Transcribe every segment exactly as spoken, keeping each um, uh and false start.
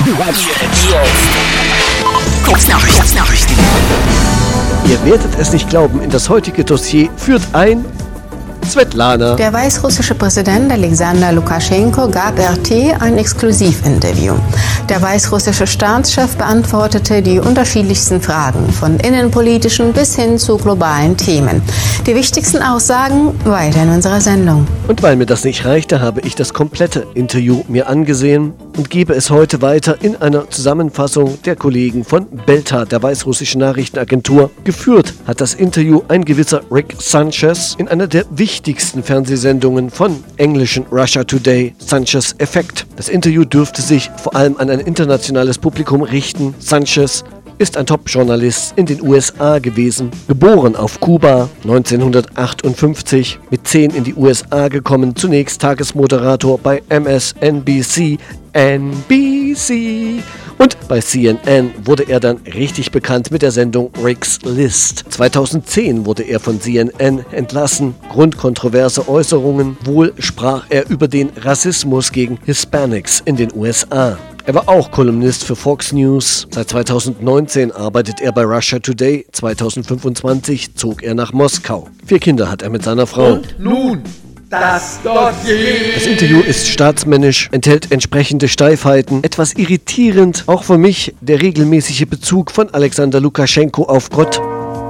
Kurznachrichten. Ihr werdet es nicht glauben, in das heutige Dossier führt ein Svetlana. Der weißrussische Präsident Alexander Lukaschenko gab R T ein Exklusivinterview. Der weißrussische Staatschef beantwortete die unterschiedlichsten Fragen, von innenpolitischen bis hin zu globalen Themen. Die wichtigsten Aussagen weiter in unserer Sendung. Und weil mir das nicht reichte, habe ich das komplette Interview mir angesehen und gebe es heute weiter in einer Zusammenfassung der Kollegen von Belta, der weißrussischen Nachrichtenagentur. Geführt hat das Interview ein gewisser Rick Sanchez in einer der wichtigsten Fernsehsendungen von englischen Russia Today, Sanchez Effect. Das Interview dürfte sich vor allem an ein internationales Publikum richten. Sanchez ist ein Top-Journalist in den U S A gewesen, geboren auf Kuba neunzehnhundertachtundfünfzig, mit zehn in die U S A gekommen, zunächst Tagesmoderator bei M S N B C, N B C und bei C N N wurde er dann richtig bekannt mit der Sendung Rick's List. zweitausendzehn wurde er von C N N entlassen. Grund kontroverse Äußerungen. Wohl sprach er über den Rassismus gegen Hispanics in den U S A. Er war auch Kolumnist für Fox News. Seit zweitausendneunzehn arbeitet er bei Russia Today. zweitausendfünfundzwanzig zog er nach Moskau. Vier Kinder hat er mit seiner Frau. Und nun das Dossier. Das Interview ist staatsmännisch, enthält entsprechende Steifheiten. Etwas irritierend, auch für mich, der regelmäßige Bezug von Alexander Lukaschenko auf Gott.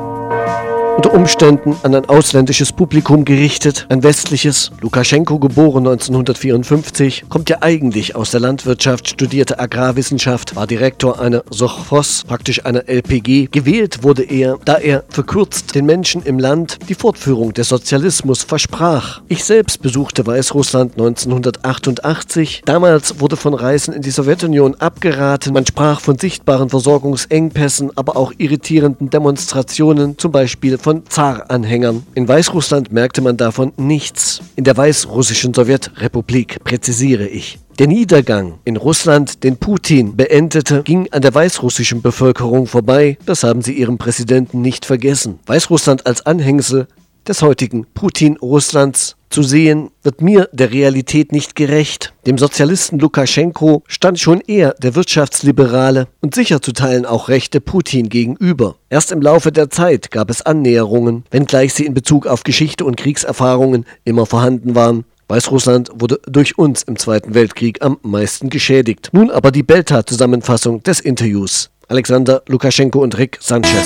Unter Umständen an ein ausländisches Publikum gerichtet, ein westliches. Lukaschenko, geboren neunzehnhundertvierundfünfzig, kommt ja eigentlich aus der Landwirtschaft, studierte Agrarwissenschaft, war Direktor einer Sovkhoz, praktisch einer L P G. Gewählt wurde er, da er verkürzt den Menschen im Land die Fortführung des Sozialismus versprach. Ich selbst besuchte Weißrussland neunzehnhundertachtundachtzig. Damals wurde von Reisen in die Sowjetunion abgeraten. Man sprach von sichtbaren Versorgungsengpässen, aber auch irritierenden Demonstrationen, zum Beispiel von von Zar-Anhängern. In Weißrussland merkte man davon nichts. In der weißrussischen Sowjetrepublik, präzisiere ich. Der Niedergang in Russland, den Putin beendete, ging an der weißrussischen Bevölkerung vorbei. Das haben sie ihrem Präsidenten nicht vergessen. Weißrussland als Anhängsel des heutigen Putin-Russlands zu sehen, wird mir der Realität nicht gerecht. Dem Sozialisten Lukaschenko stand schon eher der Wirtschaftsliberale und sicher zu Teilen auch Rechte Putin gegenüber. Erst im Laufe der Zeit gab es Annäherungen, wenngleich sie in Bezug auf Geschichte und Kriegserfahrungen immer vorhanden waren. Weißrussland wurde durch uns im Zweiten Weltkrieg am meisten geschädigt. Nun aber die Belta-Zusammenfassung des Interviews. Alexander Lukaschenko und Rick Sanchez.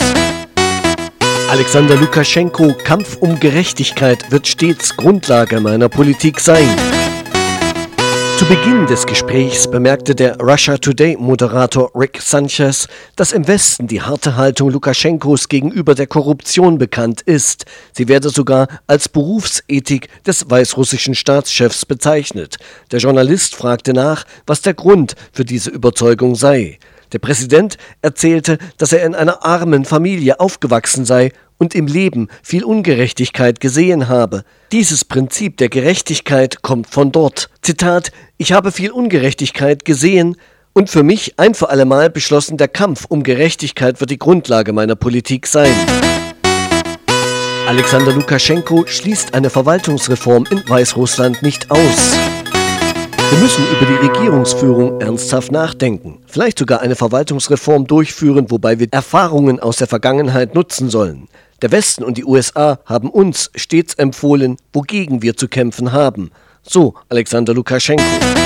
Alexander Lukaschenko, Kampf um Gerechtigkeit wird stets Grundlage meiner Politik sein. Zu Beginn des Gesprächs bemerkte der Russia Today-Moderator Rick Sanchez, dass im Westen die harte Haltung Lukaschenkos gegenüber der Korruption bekannt ist. Sie werde sogar als Berufsethik des weißrussischen Staatschefs bezeichnet. Der Journalist fragte nach, was der Grund für diese Überzeugung sei. Der Präsident erzählte, dass er in einer armen Familie aufgewachsen sei und im Leben viel Ungerechtigkeit gesehen habe. Dieses Prinzip der Gerechtigkeit kommt von dort. Zitat: Ich habe viel Ungerechtigkeit gesehen und für mich ein für allemal beschlossen, der Kampf um Gerechtigkeit wird die Grundlage meiner Politik sein. Alexander Lukaschenko schließt eine Verwaltungsreform in Weißrussland nicht aus. Wir müssen über die Regierungsführung ernsthaft nachdenken. Vielleicht sogar eine Verwaltungsreform durchführen, wobei wir Erfahrungen aus der Vergangenheit nutzen sollen. Der Westen und die U S A haben uns stets empfohlen, wogegen wir zu kämpfen haben. So Alexander Lukaschenko.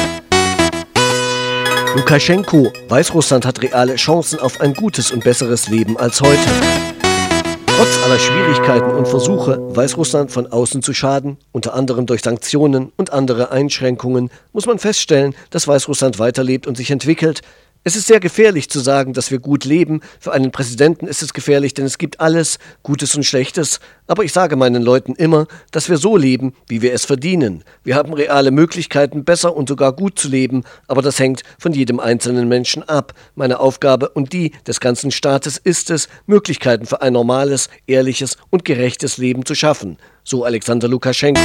Lukaschenko, Weißrussland hat reale Chancen auf ein gutes und besseres Leben als heute. Trotz aller Schwierigkeiten und Versuche, Weißrussland von außen zu schaden, unter anderem durch Sanktionen und andere Einschränkungen, muss man feststellen, dass Weißrussland weiterlebt und sich entwickelt. Es ist sehr gefährlich zu sagen, dass wir gut leben. Für einen Präsidenten ist es gefährlich, denn es gibt alles, Gutes und Schlechtes. Aber ich sage meinen Leuten immer, dass wir so leben, wie wir es verdienen. Wir haben reale Möglichkeiten, besser und sogar gut zu leben, aber das hängt von jedem einzelnen Menschen ab. Meine Aufgabe und die des ganzen Staates ist es, Möglichkeiten für ein normales, ehrliches und gerechtes Leben zu schaffen. So Alexander Lukaschenko.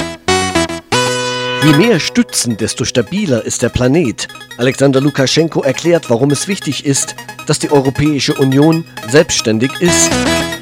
Je mehr Stützen, desto stabiler ist der Planet. Alexander Lukaschenko erklärt, warum es wichtig ist, dass die Europäische Union selbstständig ist.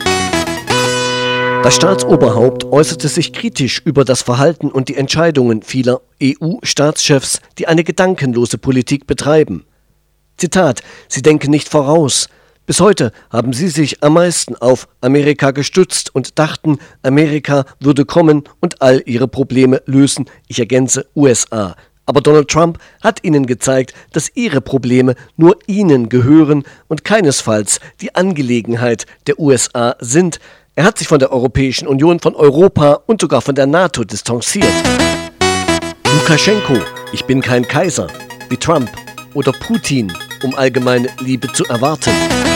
Das Staatsoberhaupt äußerte sich kritisch über das Verhalten und die Entscheidungen vieler E U-Staatschefs, die eine gedankenlose Politik betreiben. Zitat: Sie denken nicht voraus. Bis heute haben sie sich am meisten auf Amerika gestützt und dachten, Amerika würde kommen und all ihre Probleme lösen. Ich ergänze U S A. Aber Donald Trump hat ihnen gezeigt, dass ihre Probleme nur ihnen gehören und keinesfalls die Angelegenheit der U S A sind. Er hat sich von der Europäischen Union, von Europa und sogar von der NATO distanziert. Lukaschenko: Ich bin kein Kaiser, wie Trump oder Putin, um allgemeine Liebe zu erwarten.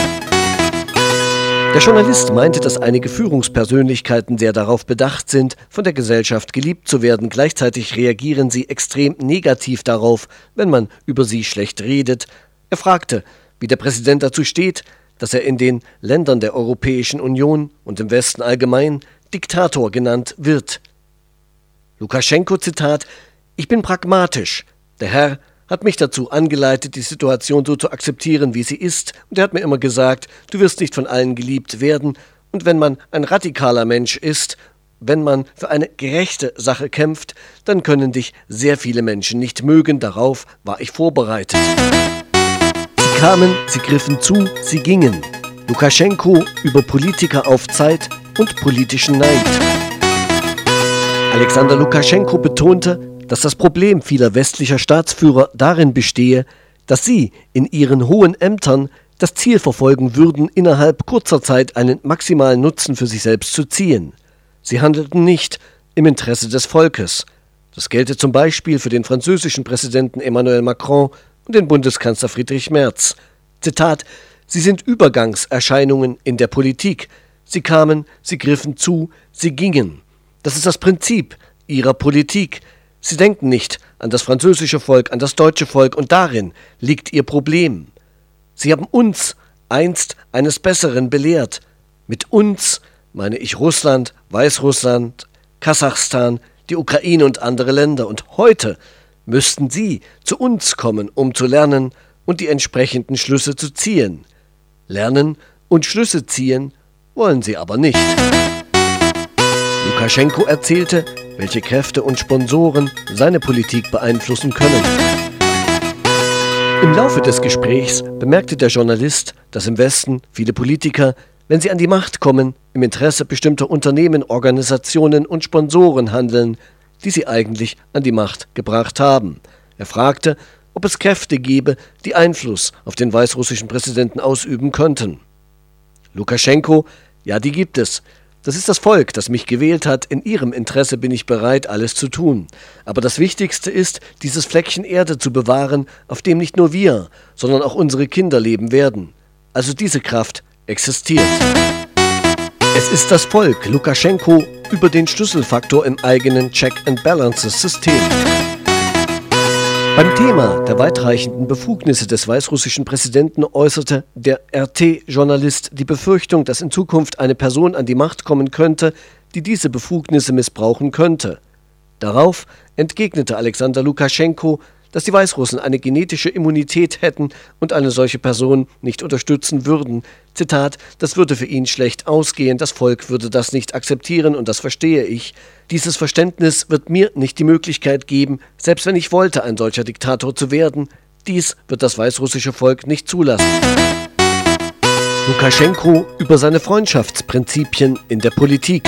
Der Journalist meinte, dass einige Führungspersönlichkeiten sehr darauf bedacht sind, von der Gesellschaft geliebt zu werden. Gleichzeitig reagieren sie extrem negativ darauf, wenn man über sie schlecht redet. Er fragte, wie der Präsident dazu steht, dass er in den Ländern der Europäischen Union und im Westen allgemein Diktator genannt wird. Lukaschenko, Zitat: Ich bin pragmatisch. Der Herr hat mich dazu angeleitet, die Situation so zu akzeptieren, wie sie ist. Und er hat mir immer gesagt, du wirst nicht von allen geliebt werden. Und wenn man ein radikaler Mensch ist, wenn man für eine gerechte Sache kämpft, dann können dich sehr viele Menschen nicht mögen. Darauf war ich vorbereitet. Sie kamen, sie griffen zu, sie gingen. Lukaschenko über Politiker auf Zeit und politischen Neid. Alexander Lukaschenko betonte, dass das Problem vieler westlicher Staatsführer darin bestehe, dass sie in ihren hohen Ämtern das Ziel verfolgen würden, innerhalb kurzer Zeit einen maximalen Nutzen für sich selbst zu ziehen. Sie handelten nicht im Interesse des Volkes. Das gelte zum Beispiel für den französischen Präsidenten Emmanuel Macron und den Bundeskanzler Friedrich Merz. Zitat: Sie sind Übergangserscheinungen in der Politik. Sie kamen, sie griffen zu, sie gingen. Das ist das Prinzip ihrer Politik. Sie denken nicht an das französische Volk, an das deutsche Volk, und darin liegt ihr Problem. Sie haben uns einst eines Besseren belehrt. Mit uns meine ich Russland, Weißrussland, Kasachstan, die Ukraine und andere Länder. Und heute müssten sie zu uns kommen, um zu lernen und die entsprechenden Schlüsse zu ziehen. Lernen und Schlüsse ziehen wollen sie aber nicht. Lukaschenko erzählte, welche Kräfte und Sponsoren seine Politik beeinflussen können. Im Laufe des Gesprächs bemerkte der Journalist, dass im Westen viele Politiker, wenn sie an die Macht kommen, im Interesse bestimmter Unternehmen, Organisationen und Sponsoren handeln, die sie eigentlich an die Macht gebracht haben. Er fragte, ob es Kräfte gebe, die Einfluss auf den weißrussischen Präsidenten ausüben könnten. Lukaschenko: Ja, die gibt es. Das ist das Volk, das mich gewählt hat. In ihrem Interesse bin ich bereit, alles zu tun. Aber das Wichtigste ist, dieses Fleckchen Erde zu bewahren, auf dem nicht nur wir, sondern auch unsere Kinder leben werden. Also diese Kraft existiert. Es ist das Volk, Lukaschenko, über den Schlüsselfaktor im eigenen Check-and-Balances-System. Beim Thema der weitreichenden Befugnisse des weißrussischen Präsidenten äußerte der R T-Journalist die Befürchtung, dass in Zukunft eine Person an die Macht kommen könnte, die diese Befugnisse missbrauchen könnte. Darauf entgegnete Alexander Lukaschenko, dass die Weißrussen eine genetische Immunität hätten und eine solche Person nicht unterstützen würden. Zitat: Das würde für ihn schlecht ausgehen, das Volk würde das nicht akzeptieren und das verstehe ich. Dieses Verständnis wird mir nicht die Möglichkeit geben, selbst wenn ich wollte, ein solcher Diktator zu werden. Dies wird das weißrussische Volk nicht zulassen. Lukaschenko über seine Freundschaftsprinzipien in der Politik.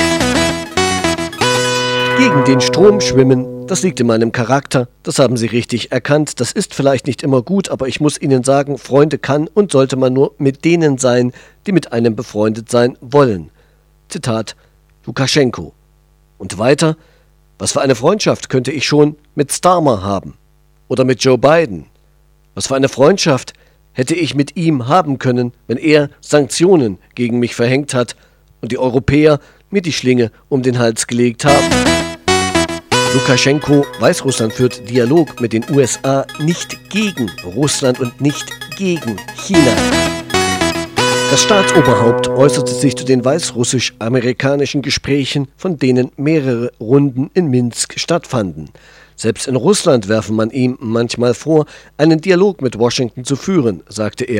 Gegen den Strom schwimmen, das liegt in meinem Charakter, das haben Sie richtig erkannt. Das ist vielleicht nicht immer gut, aber ich muss Ihnen sagen, Freunde kann und sollte man nur mit denen sein, die mit einem befreundet sein wollen. Zitat Lukaschenko. Und weiter: Was für eine Freundschaft könnte ich schon mit Starmer haben? Oder mit Joe Biden? Was für eine Freundschaft hätte ich mit ihm haben können, wenn er Sanktionen gegen mich verhängt hat und die Europäer mir die Schlinge um den Hals gelegt haben? Lukaschenko: Weißrussland führt Dialog mit den U S A nicht gegen Russland und nicht gegen China. Das Staatsoberhaupt äußerte sich zu den weißrussisch-amerikanischen Gesprächen, von denen mehrere Runden in Minsk stattfanden. Selbst in Russland werfe man ihm manchmal vor, einen Dialog mit Washington zu führen, sagte er.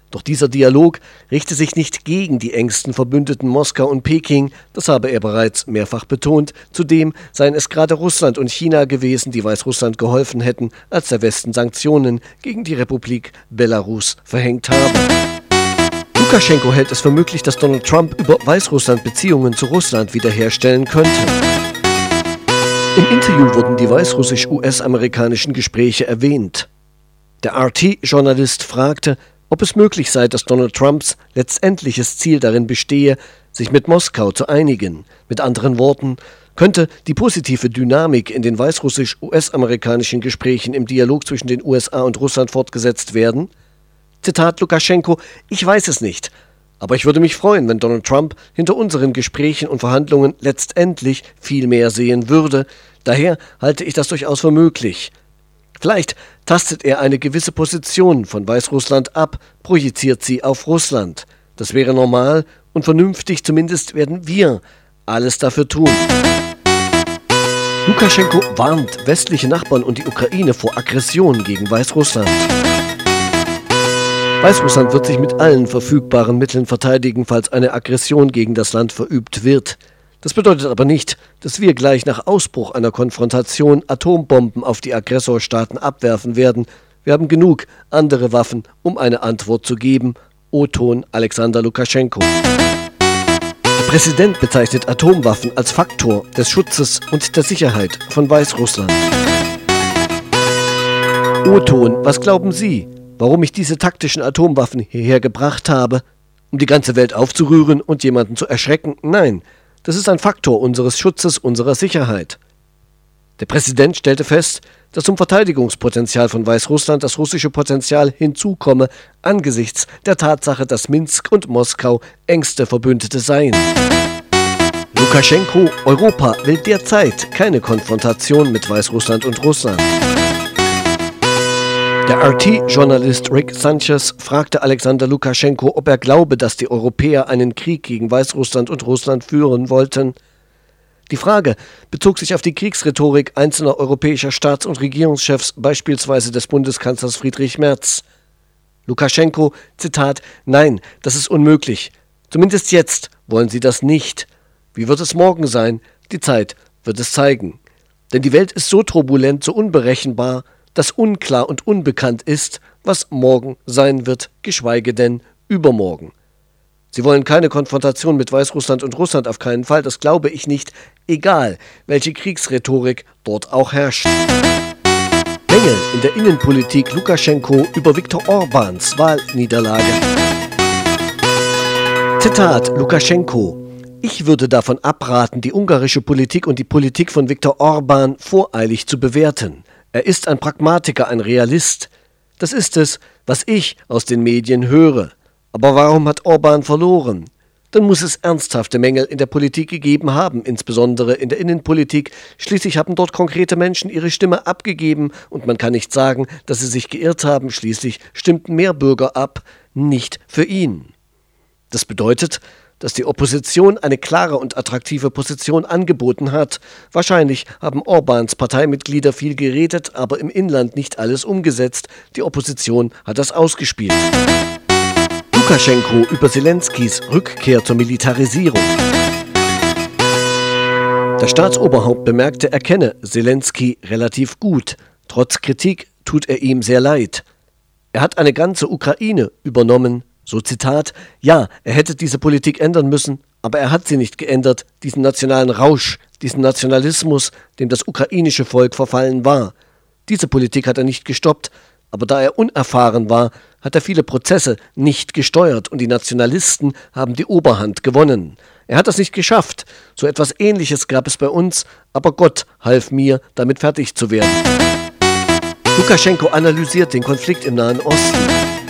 Doch dieser Dialog richte sich nicht gegen die engsten Verbündeten Moskau und Peking, das habe er bereits mehrfach betont. Zudem seien es gerade Russland und China gewesen, die Weißrussland geholfen hätten, als der Westen Sanktionen gegen die Republik Belarus verhängt habe. Lukaschenko hält es für möglich, dass Donald Trump über Weißrussland Beziehungen zu Russland wiederherstellen könnte. Im Interview wurden die weißrussisch-U S-amerikanischen Gespräche erwähnt. Der R T-Journalist fragte, ob es möglich sei, dass Donald Trumps letztendliches Ziel darin bestehe, sich mit Moskau zu einigen. Mit anderen Worten, könnte die positive Dynamik in den weißrussisch-U S-amerikanischen Gesprächen im Dialog zwischen den U S A und Russland fortgesetzt werden? Zitat Lukaschenko: Ich weiß es nicht, aber ich würde mich freuen, wenn Donald Trump hinter unseren Gesprächen und Verhandlungen letztendlich viel mehr sehen würde. Daher halte ich das durchaus für möglich. Vielleicht tastet er eine gewisse Position von Weißrussland ab, projiziert sie auf Russland. Das wäre normal und vernünftig, zumindest werden wir alles dafür tun. Lukaschenko warnt westliche Nachbarn und die Ukraine vor Aggression gegen Weißrussland. Weißrussland wird sich mit allen verfügbaren Mitteln verteidigen, falls eine Aggression gegen das Land verübt wird. Das bedeutet aber nicht, dass wir gleich nach Ausbruch einer Konfrontation Atombomben auf die Aggressorstaaten abwerfen werden. Wir haben genug andere Waffen, um eine Antwort zu geben. O-Ton Alexander Lukaschenko. Der Präsident bezeichnet Atomwaffen als Faktor des Schutzes und der Sicherheit von Weißrussland. O-Ton, was glauben Sie, warum ich diese taktischen Atomwaffen hierher gebracht habe? Um die ganze Welt aufzurühren und jemanden zu erschrecken? Nein. Das ist ein Faktor unseres Schutzes, unserer Sicherheit. Der Präsident stellte fest, dass zum Verteidigungspotenzial von Weißrussland das russische Potenzial hinzukomme, angesichts der Tatsache, dass Minsk und Moskau engste Verbündete seien. Lukaschenko: Europa will derzeit keine Konfrontation mit Weißrussland und Russland. Der R T-Journalist Rick Sanchez fragte Alexander Lukaschenko, ob er glaube, dass die Europäer einen Krieg gegen Weißrussland und Russland führen wollten. Die Frage bezog sich auf die Kriegsrhetorik einzelner europäischer Staats- und Regierungschefs, beispielsweise des Bundeskanzlers Friedrich Merz. Lukaschenko, Zitat: Nein, das ist unmöglich. Zumindest jetzt wollen sie das nicht. Wie wird es morgen sein? Die Zeit wird es zeigen. Denn die Welt ist so turbulent, so unberechenbar, dass unklar und unbekannt ist, was morgen sein wird, geschweige denn übermorgen. Sie wollen keine Konfrontation mit Weißrussland und Russland, auf keinen Fall, das glaube ich nicht, egal welche Kriegsrhetorik dort auch herrscht. Mängel in der Innenpolitik Lukaschenko über Viktor Orbáns Wahlniederlage. Zitat Lukaschenko: Ich würde davon abraten, die ungarische Politik und die Politik von Viktor Orbán voreilig zu bewerten. Er ist ein Pragmatiker, ein Realist. Das ist es, was ich aus den Medien höre. Aber warum hat Orbán verloren? Dann muss es ernsthafte Mängel in der Politik gegeben haben, insbesondere in der Innenpolitik. Schließlich haben dort konkrete Menschen ihre Stimme abgegeben und man kann nicht sagen, dass sie sich geirrt haben. Schließlich stimmten mehr Bürger ab, nicht für ihn. Das bedeutet, dass die Opposition eine klare und attraktive Position angeboten hat. Wahrscheinlich haben Orbáns Parteimitglieder viel geredet, aber im Inland nicht alles umgesetzt. Die Opposition hat das ausgespielt. Lukaschenko über Selenskys Rückkehr zur Militarisierung. Das Staatsoberhaupt bemerkte, er kenne Selensky relativ gut. Trotz Kritik tut er ihm sehr leid. Er hat eine ganze Ukraine übernommen. So Zitat: Ja, er hätte diese Politik ändern müssen, aber er hat sie nicht geändert, diesen nationalen Rausch, diesen Nationalismus, dem das ukrainische Volk verfallen war. Diese Politik hat er nicht gestoppt, aber da er unerfahren war, hat er viele Prozesse nicht gesteuert und die Nationalisten haben die Oberhand gewonnen. Er hat das nicht geschafft. So etwas Ähnliches gab es bei uns, aber Gott half mir, damit fertig zu werden. Lukaschenko analysiert den Konflikt im Nahen Osten.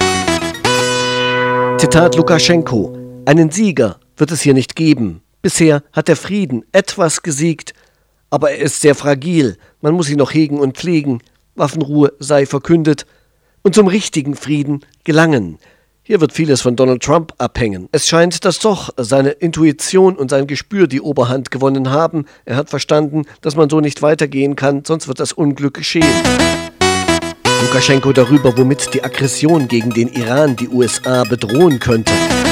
Zitat Lukaschenko: Einen Sieger wird es hier nicht geben. Bisher hat der Frieden etwas gesiegt, aber er ist sehr fragil. Man muss ihn noch hegen und pflegen. Waffenruhe sei verkündet und zum richtigen Frieden gelangen. Hier wird vieles von Donald Trump abhängen. Es scheint, dass doch seine Intuition und sein Gespür die Oberhand gewonnen haben. Er hat verstanden, dass man so nicht weitergehen kann, sonst wird das Unglück geschehen. Lukaschenko darüber, womit die Aggression gegen den Iran die U S A bedrohen könnte.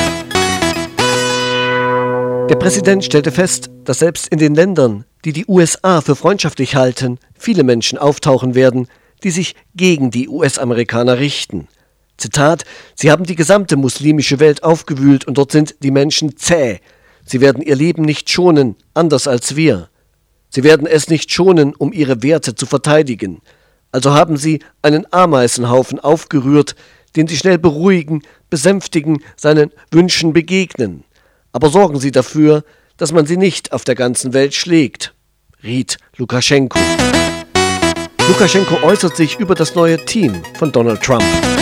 Der Präsident stellte fest, dass selbst in den Ländern, die die U S A für freundschaftlich halten, viele Menschen auftauchen werden, die sich gegen die U S-Amerikaner richten. Zitat: Sie haben die gesamte muslimische Welt aufgewühlt und dort sind die Menschen zäh. Sie werden ihr Leben nicht schonen, anders als wir. Sie werden es nicht schonen, um ihre Werte zu verteidigen. Also haben sie einen Ameisenhaufen aufgerührt, den sie schnell beruhigen, besänftigen, seinen Wünschen begegnen. Aber sorgen Sie dafür, dass man sie nicht auf der ganzen Welt schlägt, riet Lukaschenko. Lukaschenko äußert sich über das neue Team von Donald Trump.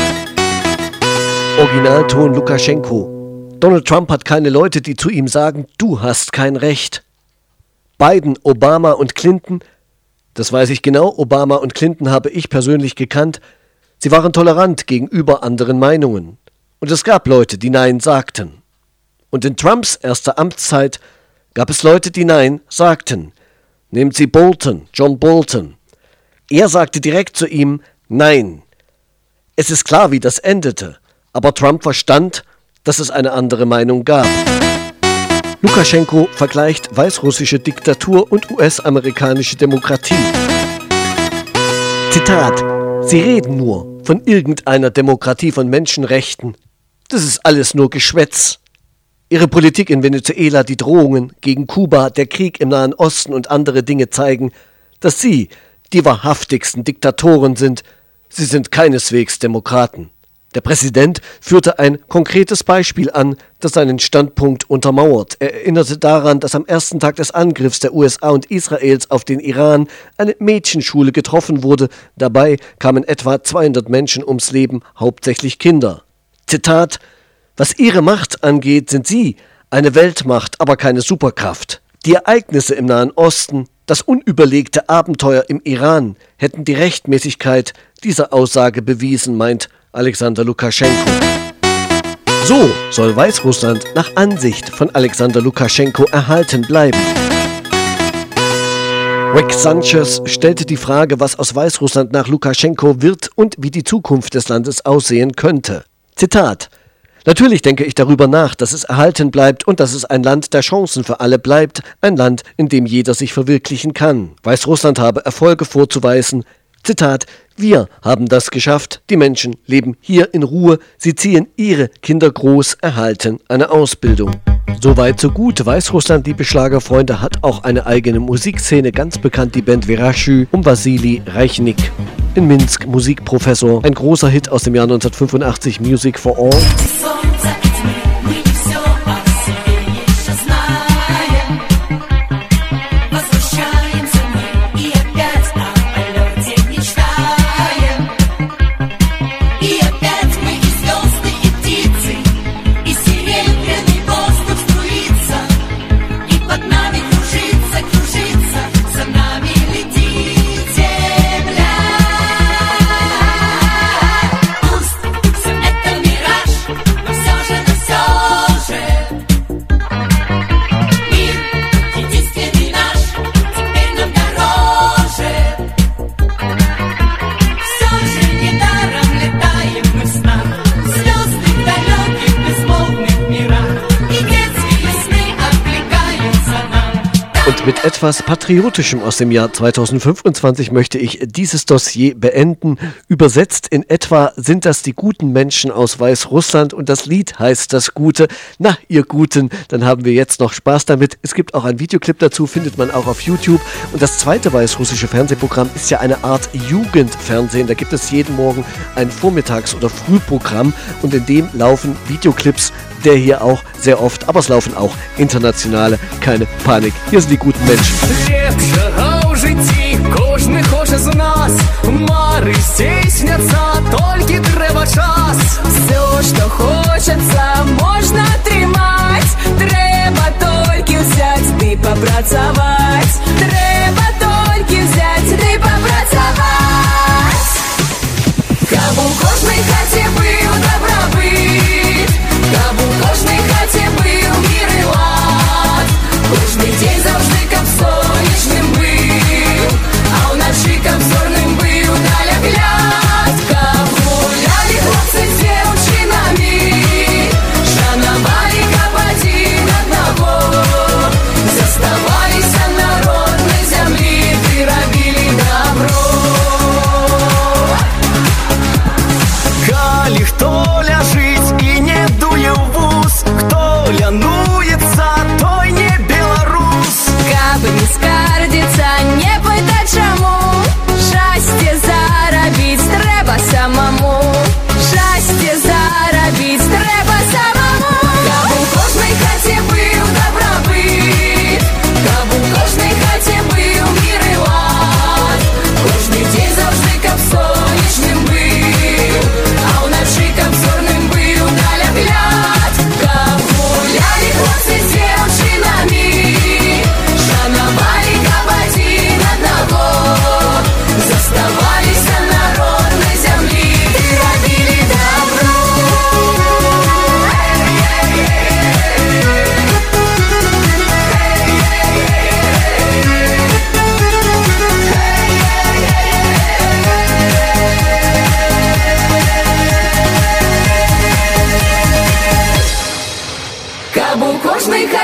Originalton Lukaschenko. Donald Trump hat keine Leute, die zu ihm sagen, du hast kein Recht. Biden, Obama und Clinton, das weiß ich genau, Obama und Clinton habe ich persönlich gekannt, sie waren tolerant gegenüber anderen Meinungen. Und es gab Leute, die Nein sagten. Und in Trumps erster Amtszeit gab es Leute, die Nein sagten. Nehmt Sie Bolton, John Bolton. Er sagte direkt zu ihm, Nein. Es ist klar, wie das endete, aber Trump verstand, dass es eine andere Meinung gab. Lukaschenko vergleicht weißrussische Diktatur und U S-amerikanische Demokratie. Zitat: Sie reden nur von irgendeiner Demokratie, von Menschenrechten. Das ist alles nur Geschwätz. Ihre Politik in Venezuela, die Drohungen gegen Kuba, der Krieg im Nahen Osten und andere Dinge zeigen, dass Sie die wahrhaftigsten Diktatoren sind. Sie sind keineswegs Demokraten. Der Präsident führte ein konkretes Beispiel an, das seinen Standpunkt untermauert. Er erinnerte daran, dass am ersten Tag des Angriffs der U S A und Israels auf den Iran eine Mädchenschule getroffen wurde. Dabei kamen etwa zweihundert Menschen ums Leben, hauptsächlich Kinder. Zitat: Was Ihre Macht angeht, sind Sie eine Weltmacht, aber keine Superkraft. Die Ereignisse im Nahen Osten, das unüberlegte Abenteuer im Iran hätten die Rechtmäßigkeit dieser Aussage bewiesen, meint Alexander Lukaschenko. So soll Weißrussland nach Ansicht von Alexander Lukaschenko erhalten bleiben. Rex Sanchez stellte die Frage, was aus Weißrussland nach Lukaschenko wird und wie die Zukunft des Landes aussehen könnte. Zitat: Natürlich denke ich darüber nach, dass es erhalten bleibt und dass es ein Land der Chancen für alle bleibt, ein Land, in dem jeder sich verwirklichen kann. Weißrussland habe Erfolge vorzuweisen. Zitat: Wir haben das geschafft. Die Menschen leben hier in Ruhe. Sie ziehen ihre Kinder groß, erhalten eine Ausbildung. Soweit so gut. Weißrussland, liebe Schlagerfreunde, hat auch eine eigene Musikszene. Ganz bekannt die Band Verashü um Wassili Reichnik. In Minsk Musikprofessor. Ein großer Hit aus dem Jahr neunzehnhundertfünfundachtzig, Music for All. Mit etwas Patriotischem aus dem Jahr zweitausendfünfundzwanzig möchte ich dieses Dossier beenden. Übersetzt in etwa sind das die guten Menschen aus Weißrussland und das Lied heißt Das Gute. Na, ihr Guten, dann haben wir jetzt noch Spaß damit. Es gibt auch einen Videoclip dazu, findet man auch auf YouTube. Und das zweite weißrussische Fernsehprogramm ist ja eine Art Jugendfernsehen. Da gibt es jeden Morgen ein Vormittags- oder Frühprogramm und in dem laufen Videoclips, der hier auch sehr oft, aber es laufen auch internationale, keine Panik. Hier sind die guten Menschen. Сонячним бив, а вночі капзорним бив, далі гляд.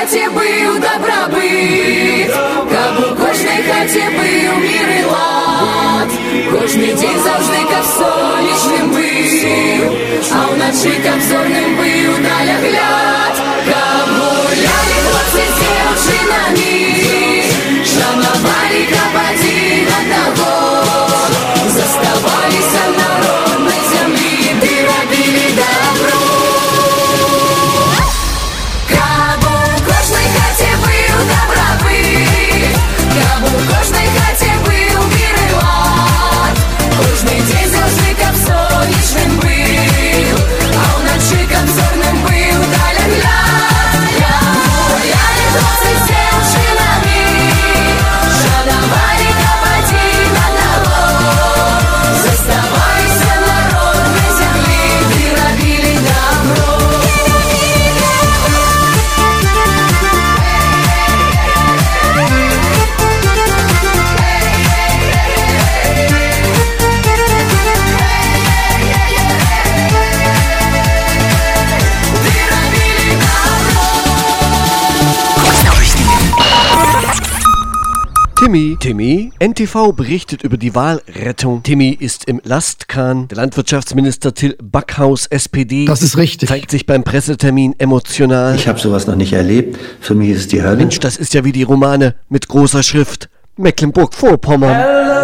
хаті бив добробит, каб у кожній хаті бив мир і лад. Кожний день завжди каб сонячним бив, а вночі каб зорним бив далягляд. Каб гуляли хлопці з дівчинами, шанували каб один одного, заставалися в народной землі, ти робили добро. Каб у кожній хаті бив добробит, каб у кожній хаті бив мир і лад. Кожний день завжди каб сонячним бив, а вночі каб зорним бив далягляд. Гуляли хлопці з дівчинами, шанували каб один одного, заставайся в народной землі, ти робили добро. Timmy, Timmy, N T V berichtet über die Wahlrettung. Timmy ist im Lastkahn. Der Landwirtschaftsminister Till Backhaus, S P D, das ist richtig, zeigt sich beim Pressetermin emotional. Ich habe sowas noch nicht erlebt. Für mich ist es die Hölle. Mensch, das ist ja wie die Romane mit großer Schrift. Mecklenburg-Vorpommern.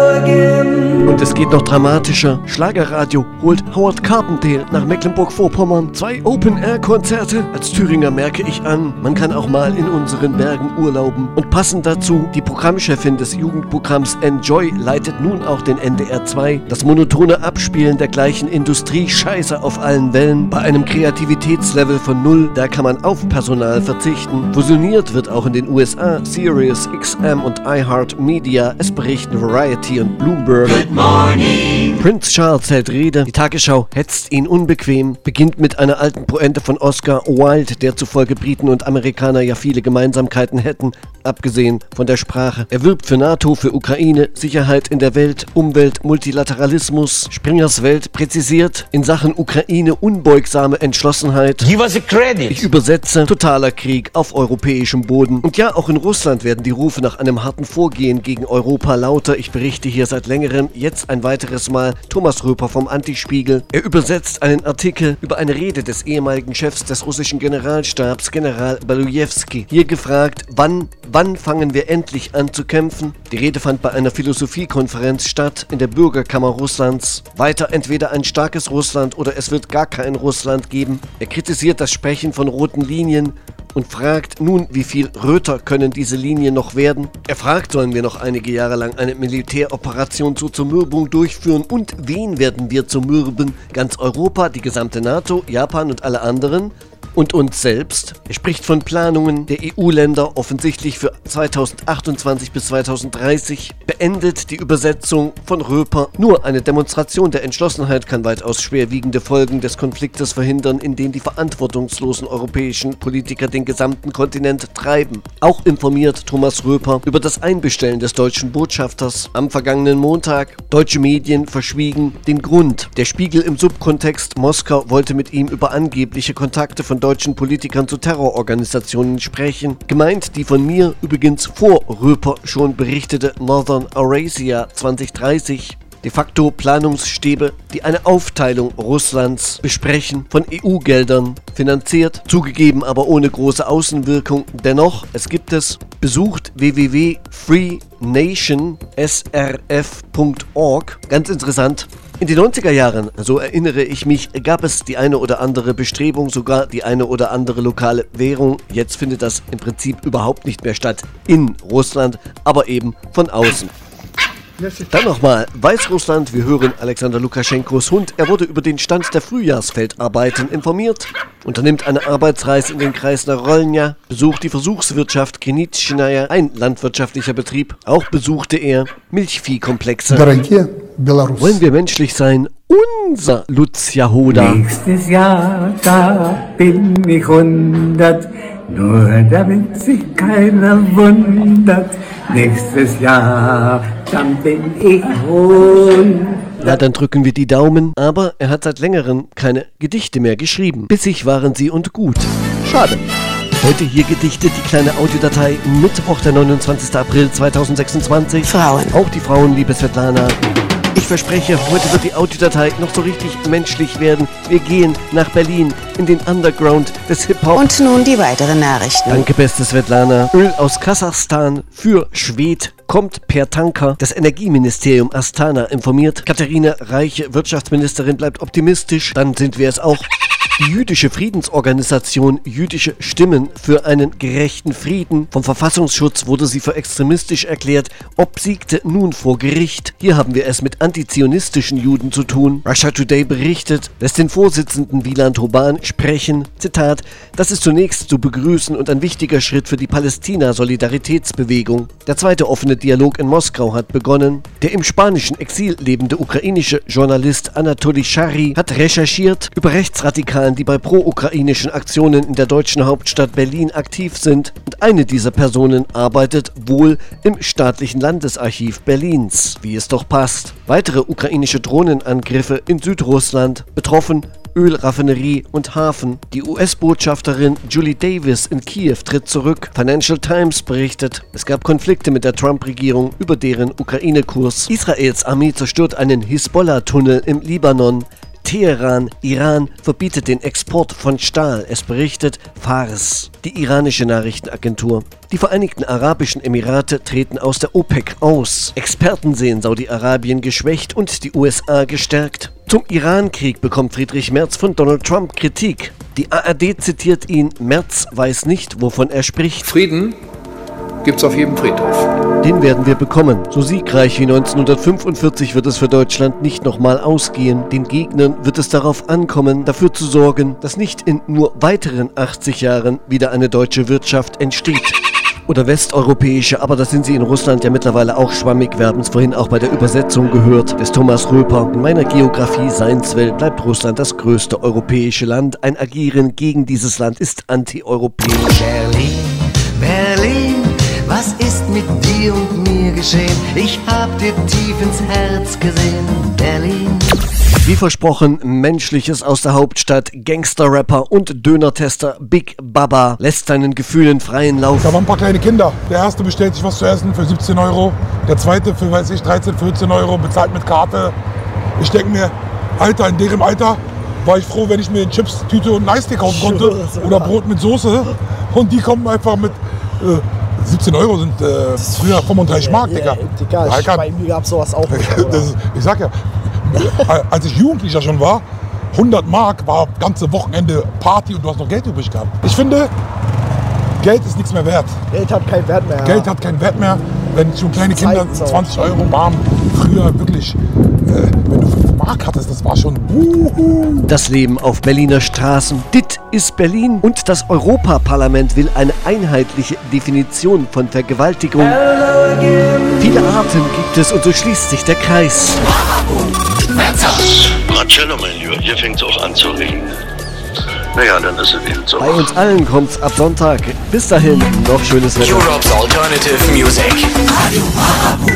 Und es geht noch dramatischer. Schlagerradio holt Howard Carpendale nach Mecklenburg-Vorpommern. Zwei Open-Air-Konzerte. Als Thüringer merke ich an, man kann auch mal in unseren Bergen urlauben. Und passend dazu, die Programmchefin des Jugendprogramms Enjoy leitet nun auch den N D R zwei. Das monotone Abspielen der gleichen Industrie-Scheiße auf allen Wellen. Bei einem Kreativitätslevel von null, da kann man auf Personal verzichten. Fusioniert wird auch in den U S A Sirius X M und iHeartMedia. Es berichten Variety und Bloomberg. Good morning. Prince Charles hält Rede. Die Tagesschau hetzt ihn unbequem. Beginnt mit einer alten Pointe von Oscar Wilde, der zufolge Briten und Amerikaner ja viele Gemeinsamkeiten hätten, abgesehen von der Sprache. Er wirbt für NATO, für Ukraine, Sicherheit in der Welt, Umwelt, Multilateralismus. Springers Welt präzisiert in Sachen Ukraine unbeugsame Entschlossenheit. Give us a credit. Ich übersetze, totaler Krieg auf europäischem Boden. Und ja, auch in Russland werden die Rufe nach einem harten Vorgehen gegen Europa lauter. Ich berichte hier seit längerem, jetzt ein weiteres Mal, Thomas Röper vom Antispiegel. Er übersetzt einen Artikel über eine Rede des ehemaligen Chefs des russischen Generalstabs, General Balujewski. Hier gefragt, wann, wann fangen wir endlich an zu kämpfen? Die Rede fand bei einer Philosophiekonferenz statt in der Bürgerkammer Russlands. Weiter entweder ein starkes Russland oder es wird gar kein Russland geben. Er kritisiert das Sprechen von roten Linien und fragt nun, wie viel röter können diese Linien noch werden? Er fragt, sollen wir noch einige Jahre lang eine Militäroperation zur Zermürbung durchführen und wen werden wir zermürben? Ganz Europa, die gesamte NATO, Japan und alle anderen? Und uns selbst? Er spricht von Planungen der E U-Länder, offensichtlich für zweitausendachtundzwanzig bis zweitausenddreißig. Beendet die Übersetzung von Röper. Nur eine Demonstration der Entschlossenheit kann weitaus schwerwiegende Folgen des Konfliktes verhindern, in den die verantwortungslosen europäischen Politiker den gesamten Kontinent treiben. Auch informiert Thomas Röper über das Einbestellen des deutschen Botschafters am vergangenen Montag. Deutsche Medien verschwiegen den Grund. Der Spiegel im Subkontext: Moskau wollte mit ihm über angebliche Kontakte von deutschen Politikern zu Terrororganisationen sprechen. Gemeint die von mir übrigens vor Röper schon berichtete Northern Eurasia zwanzig dreißig. De facto Planungsstäbe, die eine Aufteilung Russlands besprechen, von E U-Geldern finanziert, zugegeben aber ohne große Außenwirkung. Dennoch, es gibt es. Besucht w w w punkt free nation s r f punkt org. Ganz interessant. In den neunziger Jahren, so erinnere ich mich, gab es die eine oder andere Bestrebung, sogar die eine oder andere lokale Währung. Jetzt findet das im Prinzip überhaupt nicht mehr statt in Russland, aber eben von außen. Dann nochmal Weißrussland. Wir hören Alexander Lukaschenkos Hund. Er wurde über den Stand der Frühjahrsfeldarbeiten informiert, unternimmt eine Arbeitsreise in den Kreis Narolnya, besucht die Versuchswirtschaft Krenitschnaja, ein landwirtschaftlicher Betrieb. Auch besuchte er Milchviehkomplexe. Wollen wir menschlich sein? Unser Lucia Hoda. Nächstes Jahr, da bin ich hundert, nur damit sich keiner wundert. Nächstes Jahr, dann bin ich hundert. Na, dann drücken wir die Daumen. Aber er hat seit längerem keine Gedichte mehr geschrieben. Bissig waren sie und gut. Schade. Heute hier gedichtet die kleine Audiodatei Mittwoch, der neunundzwanzigster April zweitausendsechsundzwanzig. Frauen. Auch die Frauen, liebe Svetlana. Ich verspreche, heute wird die Audiodatei noch so richtig menschlich werden. Wir gehen nach Berlin in den Underground des Hip-Hop. Und nun die weiteren Nachrichten. Danke, beste Svetlana. Öl aus Kasachstan für Schwed kommt per Tanker. Das Energieministerium Astana informiert. Katharina Reiche, Wirtschaftsministerin, bleibt optimistisch. Dann sind wir es auch. Die jüdische Friedensorganisation Jüdische Stimmen für einen gerechten Frieden. Vom Verfassungsschutz wurde sie für extremistisch erklärt, obsiegte nun vor Gericht. Hier haben wir es mit antizionistischen Juden zu tun. Russia Today berichtet, lässt den Vorsitzenden Wieland Hoban sprechen. Zitat: Das ist zunächst zu begrüßen und ein wichtiger Schritt für die Palästina-Solidaritätsbewegung. Der zweite offene Dialog in Moskau hat begonnen. Der im spanischen Exil lebende ukrainische Journalist Anatoly Schary hat recherchiert über Rechtsradikale, die bei pro-ukrainischen Aktionen in der deutschen Hauptstadt Berlin aktiv sind. Und eine dieser Personen arbeitet wohl im staatlichen Landesarchiv Berlins, wie es doch passt. Weitere ukrainische Drohnenangriffe in Südrussland. Betroffen Ölraffinerie und Hafen. Die U S-Botschafterin Julie Davis in Kiew tritt zurück. Financial Times berichtet, es gab Konflikte mit der Trump-Regierung über deren Ukraine-Kurs. Israels Armee zerstört einen Hisbollah-Tunnel im Libanon. Teheran, Iran verbietet den Export von Stahl, es berichtet Fars, die iranische Nachrichtenagentur. Die Vereinigten Arabischen Emirate treten aus der OPEC aus. Experten sehen Saudi-Arabien geschwächt und die U S A gestärkt. Zum Iran-Krieg bekommt Friedrich Merz von Donald Trump Kritik. Die A R D zitiert ihn, Merz weiß nicht, wovon er spricht. Frieden gibt's auf jedem Friedhof. Den werden wir bekommen. So siegreich wie neunzehnhundertfünfundvierzig wird es für Deutschland nicht nochmal ausgehen. Den Gegnern wird es darauf ankommen, dafür zu sorgen, dass nicht in nur weiteren achtzig Jahren wieder eine deutsche Wirtschaft entsteht. Oder westeuropäische, aber das sind sie in Russland ja mittlerweile auch schwammig. Wir haben es vorhin auch bei der Übersetzung gehört, des Thomas Röper. In meiner Geografie Seinswelt bleibt Russland das größte europäische Land. Ein Agieren gegen dieses Land ist antieuropäisch. Berlin, Berlin, was ist mit dir und mir geschehen? Ich hab dir tief ins Herz gesehen, Berlin. Wie versprochen, Menschliches aus der Hauptstadt. Gangster-Rapper und Dönertester Big Baba lässt seinen Gefühlen freien Lauf. Da waren ein paar kleine Kinder. Der erste bestellt sich was zu essen für siebzehn Euro. Der zweite für, weiß ich, dreizehn, vierzehn Euro, bezahlt mit Karte. Ich denke mir, Alter, in deren Alter war ich froh, wenn ich mir eine Chips-Tüte und ein Eistee kaufen konnte. Oder Brot mit Soße. Und die kommen einfach mit... Äh, siebzehn Euro sind äh, früher fünfunddreißig Mark, Digga. Ja, Digga, ich, bei mir gab es sowas auch nicht. Das ist, ich sag ja, als ich Jugendlicher schon war, hundert Mark war ganze Wochenende Party und du hast noch Geld übrig gehabt. Ich finde, Geld ist nichts mehr wert. Geld hat keinen Wert mehr. Geld hat keinen Wert mehr. Wenn schon kleine Kinder zwanzig Euro bam, früher wirklich, äh, wenn du fünf Mark hattest, das war schon wuhu. Das Leben auf Berliner Straßen. Dit ist Berlin und das Europaparlament will eine einheitliche Definition von Vergewaltigung. Viele Arten gibt es und so schließt sich der Kreis. Marcello, mein Lieber, hier fängt es auch an zu regnen. Naja, dann ist es eben so. Bei uns allen kommt's ab Sonntag. Bis dahin, noch schönes Wetter. Europe's Alternative Music.